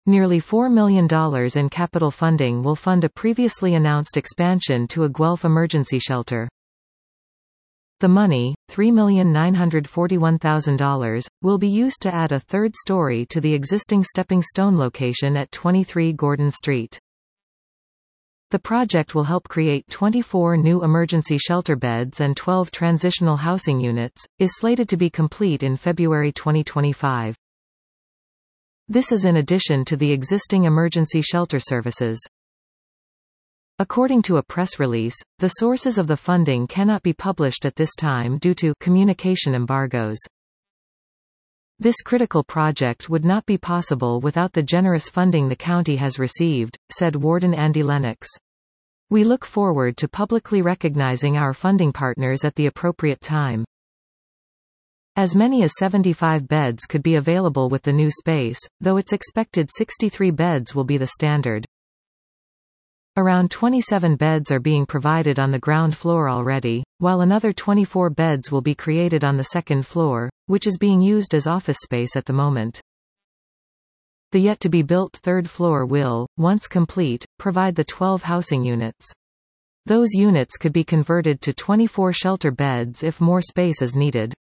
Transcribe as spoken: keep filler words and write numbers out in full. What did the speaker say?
Nearly four million dollars in capital funding will fund a previously announced expansion to a Guelph emergency shelter. The money, three million nine hundred forty-one thousand dollars, will be used to add a third story to the existing stepping stone location at twenty-three Gordon Street. The project will help create twenty-four new emergency shelter beds and twelve transitional housing units, is slated to be complete in February twenty twenty-five. This is in addition to the existing emergency shelter services. According to a press release, the sources of the funding cannot be published at this time due to communication embargoes. This critical project would not be possible without the generous funding the county has received, said Warden Andy Lennox. We look forward to publicly recognizing our funding partners at the appropriate time. As many as seventy-five beds could be available with the new space, though it's expected sixty-three beds will be the standard. Around twenty-seven beds are being provided on the ground floor already, while another twenty-four beds will be created on the second floor, which is being used as office space at the moment. The yet-to-be-built third floor will, once complete, provide the twelve housing units. Those units could be converted to twenty-four shelter beds if more space is needed.